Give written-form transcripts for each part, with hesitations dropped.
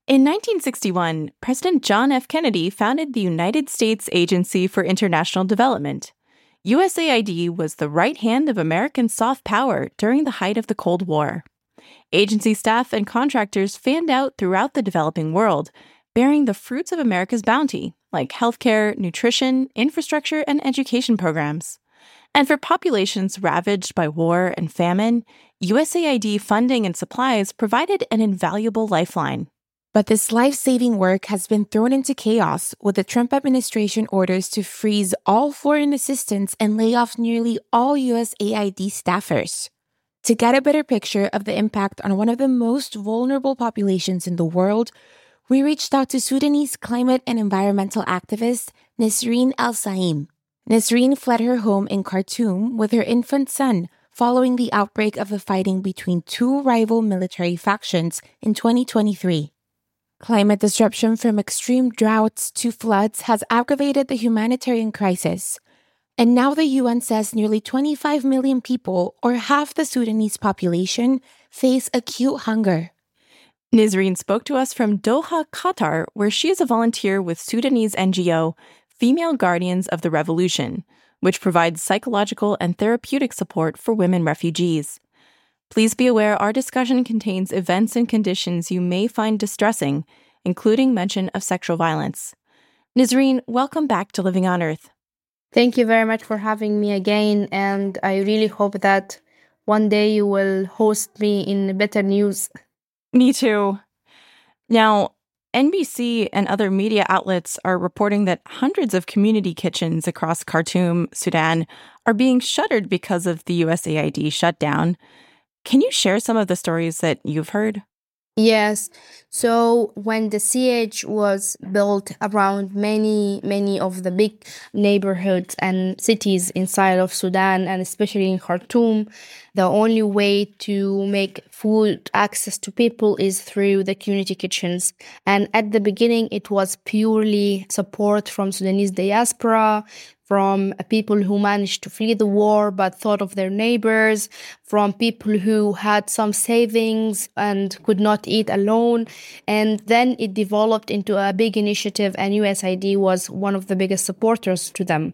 In 1961, President John F. Kennedy founded the United States Agency for International Development. USAID was the right hand of American soft power during the height of the Cold War. Agency staff and contractors fanned out throughout the developing world, bearing the fruits of America's bounty, like healthcare, nutrition, infrastructure, and education programs. And for populations ravaged by war and famine, USAID funding and supplies provided an invaluable lifeline. But this life-saving work has been thrown into chaos with the Trump administration orders to freeze all foreign assistance and lay off nearly all USAID staffers. To get a better picture of the impact on one of the most vulnerable populations in the world, we reached out to Sudanese climate and environmental activist Nisreen Al-Saim. Nisreen fled her home in Khartoum with her infant son following the outbreak of the fighting between two rival military factions in 2023. Climate disruption from extreme droughts to floods has aggravated the humanitarian crisis. And now the UN says nearly 25 million people, or half the Sudanese population, face acute hunger. Nisreen spoke to us from Doha, Qatar, where she is a volunteer with Sudanese NGO Female Guardians of the Revolution, which provides psychological and therapeutic support for women refugees. Please be aware our discussion contains events and conditions you may find distressing, including mention of sexual violence. Nisreen, welcome back to Living on Earth. Thank you very much for having me again, and I really hope that one day you will host me in better news. Me too. Now, NBC and other media outlets are reporting that hundreds of community kitchens across Khartoum, Sudan, are being shuttered because of the USAID shutdown. Can you share some of the stories that you've heard? Yes. So when the siege was built around many of the big neighborhoods and cities inside of Sudan, and especially in Khartoum, the only way to make food access to people is through the community kitchens. And at the beginning, it was purely support from Sudanese diaspora, from people who managed to flee the war but thought of their neighbors, from people who had some savings and could not eat alone. And then it developed into a big initiative, and USAID was one of the biggest supporters to them.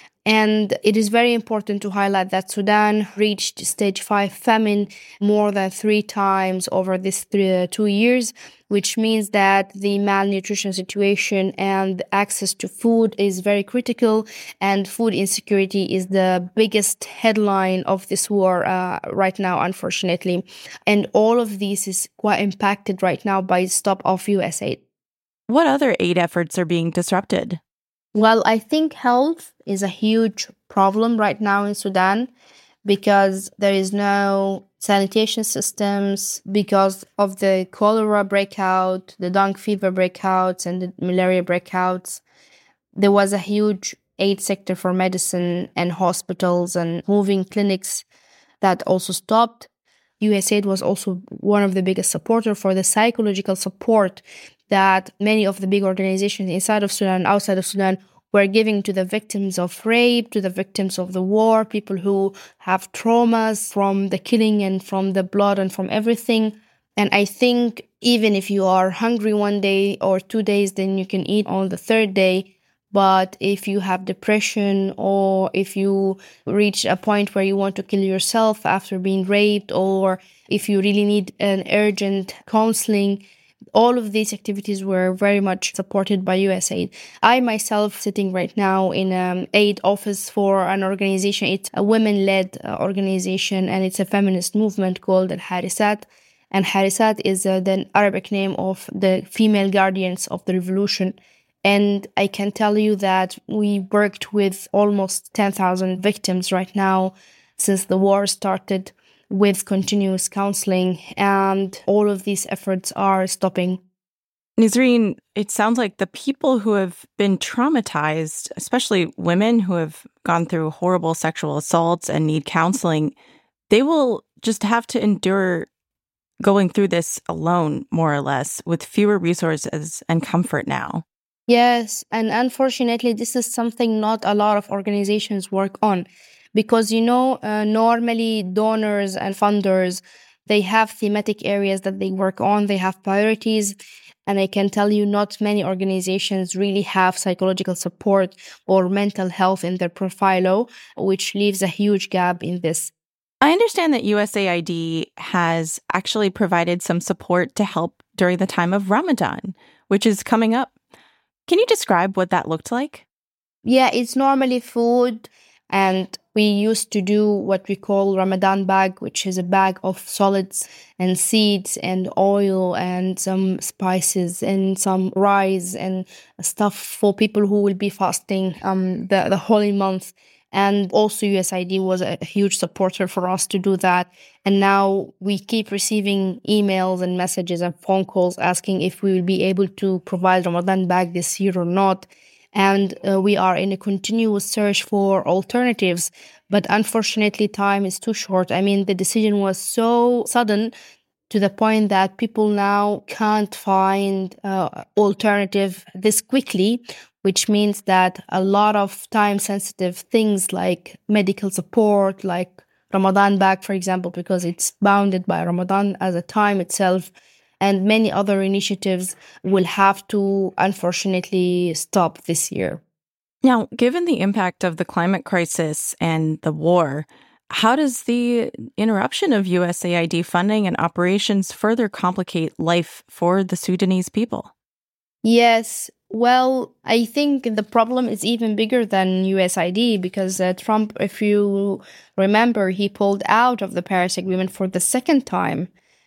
And it is very important to highlight that Sudan reached stage 5 famine more than 3 times over these 2 years, which means that the malnutrition situation and access to food is very critical, and food insecurity is the biggest headline of this war right now, unfortunately. And all of this is quite impacted right now by the stop of USAID. What other aid efforts are being disrupted? Well, I think health is a huge problem right now in Sudan because there is no sanitation systems because of the cholera breakout, the dengue fever breakouts, and the malaria breakouts. There was a huge aid sector for medicine and hospitals and moving clinics that also stopped. USAID was also one of the biggest supporters for the psychological support that many of the big organizations inside of Sudan and outside of Sudan were giving to the victims of rape, to the victims of the war, people who have traumas from the killing and from the blood and from everything. And I think even if you are hungry one day or 2 days, then you can eat on the third day. But if you have depression, or if you reach a point where you want to kill yourself after being raped, or if you really need an urgent counseling, all of these activities were very much supported by USAID. I myself sitting right now in an aid office for an organization. It's a women-led organization, and it's a feminist movement called Al-Harisat. And Harisat is the Arabic name of the Female Guardians of the Revolution. And I can tell you that we worked with almost 10,000 victims right now since the war started, with continuous counseling, and all of these efforts are stopping. Nisreen, it sounds like the people who have been traumatized, especially women who have gone through horrible sexual assaults and need counseling, they will just have to endure going through this alone, more or less, with fewer resources and comfort now. Yes, and unfortunately, this is something not a lot of organizations work on. Because, normally donors and funders, they have thematic areas that they work on, they have priorities. And I can tell you not many organizations really have psychological support or mental health in their profile, which leaves a huge gap in this. I understand that USAID has actually provided some support to help during the time of Ramadan, which is coming up. Can you describe what that looked like? Yeah, it's normally food, and we used to do what we call Ramadan bag, which is a bag of solids and seeds and oil and some spices and some rice and stuff for people who will be fasting the holy month. And also USAID was a huge supporter for us to do that. And now we keep receiving emails and messages and phone calls asking if we will be able to provide Ramadan bag this year or not. And we are in a continuous search for alternatives. But unfortunately, time is too short. I mean, the decision was so sudden to the point that people now can't find alternative this quickly, which means that a lot of time-sensitive things like medical support, like Ramadan bag, for example, because it's bounded by Ramadan as a time itself, and many other initiatives will have to, unfortunately, stop this year. Now, given the impact of the climate crisis and the war, how does the interruption of USAID funding and operations further complicate life for the Sudanese people? Yes. Well, I think the problem is even bigger than USAID because Trump, if you remember, he pulled out of the Paris Agreement for the second time.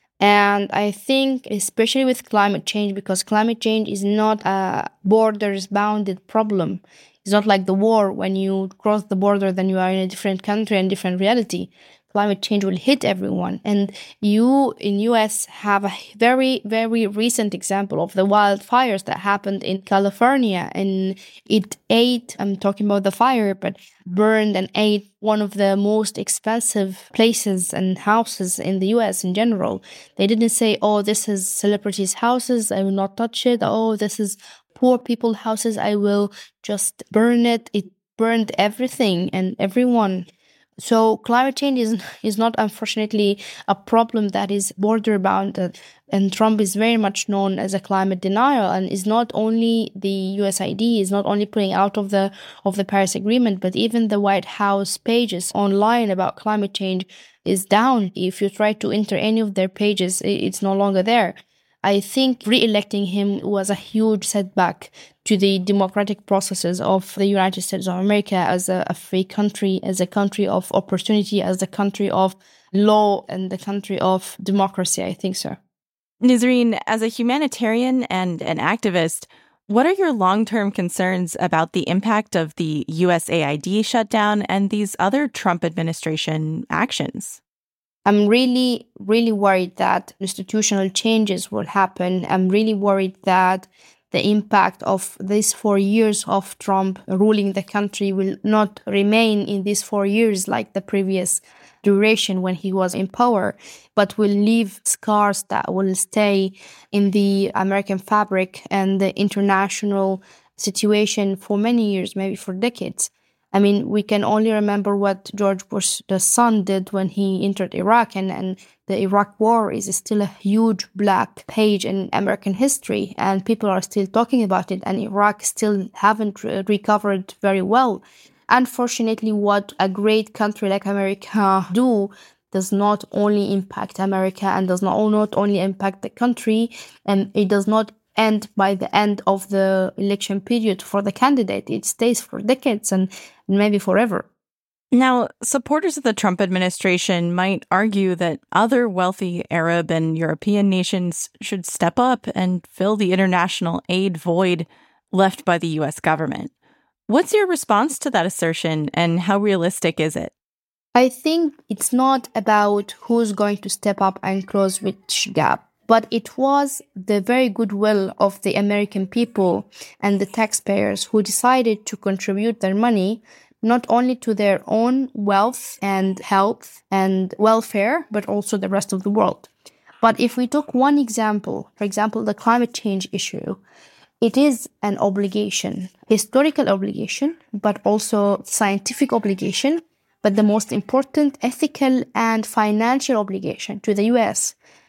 And I think, especially with climate change, because climate change is not a borders-bounded problem. It's not like the war. When you cross the border, then you are in a different country and different reality. Climate change will hit everyone. And you in US have a very, very recent example of the wildfires that happened in California. And it ate, I'm talking about the fire, but burned and ate one of the most expensive places and houses in the US in general. They didn't say, oh, this is celebrities' houses, I will not touch it. Oh, this is poor people's houses, I will just burn it. It burned everything and everyone. So climate change is not, unfortunately, a problem that is border bound. And Trump is very much known as a climate denier, and is not only the USAID is not only pulling out of the Paris Agreement, but even the White House pages online about climate change is down. If you try to enter any of their pages, it's no longer there. I think re-electing him was a huge setback to the democratic processes of the United States of America as a free country, as a country of opportunity, as a country of law, and the country of democracy. I think so. Nisreen, as a humanitarian and an activist, what are your long-term concerns about the impact of the USAID shutdown and these other Trump administration actions? I'm really, really worried that institutional changes will happen. I'm really worried that the impact of these 4 years of Trump ruling the country will not remain in these 4 years like the previous duration when he was in power, but will leave scars that will stay in the American fabric and the international situation for many years, maybe for decades. I mean, we can only remember what George Bush, the son, did when he entered Iraq, and the Iraq war is still a huge black page in American history, and people are still talking about it, and Iraq still haven't recovered very well. Unfortunately, what a great country like America do does not only impact America and does not only impact the country, and it does not end by the end of the election period for the candidate. It stays for decades and maybe forever. Now, supporters of the Trump administration might argue that other wealthy Arab and European nations should step up and fill the international aid void left by the U.S. government. What's your response to that assertion, and how realistic is it? I think it's not about who's going to step up and close which gap, but it was the very goodwill of the American people and the taxpayers who decided to contribute their money not only to their own wealth and health and welfare, but also the rest of the world. But if we took one example, for example, the climate change issue, it is an obligation, historical obligation, but also scientific obligation, but the most important ethical and financial obligation to the US.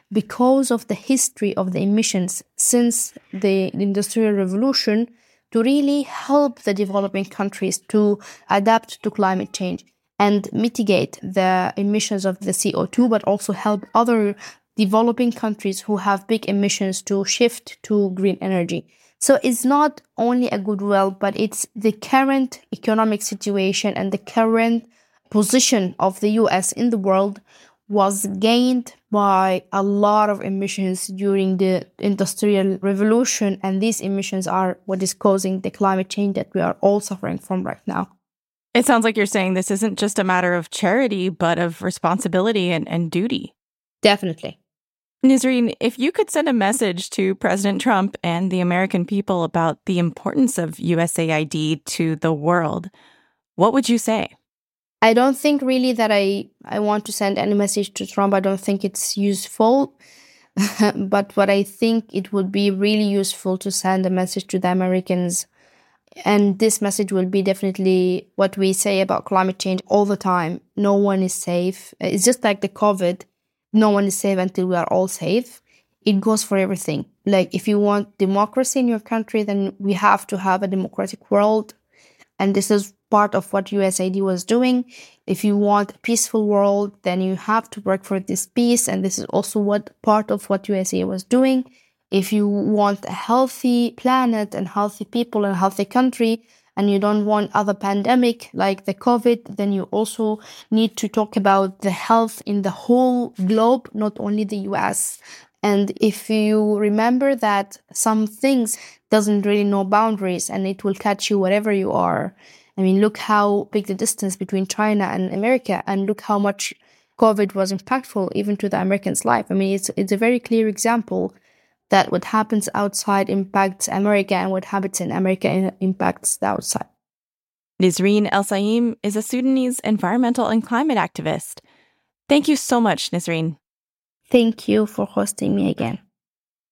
because of the history of the emissions since the Industrial Revolution, to really help the developing countries to adapt to climate change and mitigate the emissions of the CO2, but also help other developing countries who have big emissions to shift to green energy. So it's not only a goodwill, but it's the current economic situation and the current position of the US in the world was gained by a lot of emissions during the Industrial Revolution, and these emissions are what is causing the climate change that we are all suffering from right now. It sounds like you're saying this isn't just a matter of charity, but of responsibility and duty. Definitely. Nisreen, if you could send a message to President Trump and the American people about the importance of USAID to the world, what would you say? I don't think really that I want to send any message to Trump. I don't think it's useful. But what I think it would be really useful to send a message to the Americans. And this message will be definitely what we say about climate change all the time. No one is safe. It's just like the COVID. No one is safe until we are all safe. It goes for everything. Like if you want democracy in your country, then we have to have a democratic world. And this is part of what USAID was doing. If you want a peaceful world, then you have to work for this peace. And this is also part of what USAID was doing. If you want a healthy planet and healthy people and a healthy country, and you don't want other pandemic like the COVID, then you also need to talk about the health in the whole globe, not only the US. And if you remember that some things doesn't really know boundaries and it will catch you wherever you are. I mean, look how big the distance between China and America, and look how much COVID was impactful even to the Americans' life. I mean, it's a very clear example that what happens outside impacts America, and what happens in America impacts the outside. Nisreen El-Saim is a Sudanese environmental and climate activist. Thank you so much, Nisreen. Thank you for hosting me again.